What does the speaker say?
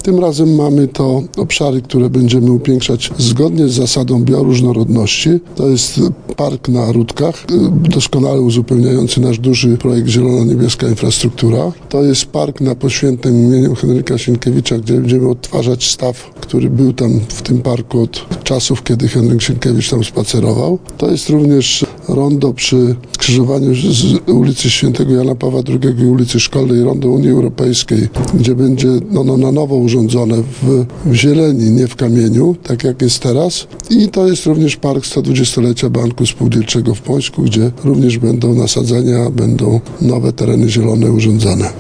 Tym razem mamy to obszary, które będziemy upiększać zgodnie z zasadą bioróżnorodności. To jest park na Rudkach, doskonale uzupełniający nasz duży projekt Zielono-Niebieska Infrastruktura. To jest park na Poświętnym imieniem Henryka Sienkiewicza, gdzie będziemy odtwarzać staw, który był tam w tym parku od czasów, kiedy Henryk Sienkiewicz tam spacerował. To jest również rondo przy skrzyżowaniu z ulicy Świętego Jana Pawła II i ulicy Szkolnej, rondo Unii Europejskiej, gdzie będzie ono na nowo urządzone w zieleni, nie w kamieniu, tak jak jest teraz. I to jest również park 120-lecia Banku Spółdzielczego w Pońsku, gdzie również będą nasadzenia, będą nowe tereny zielone urządzane.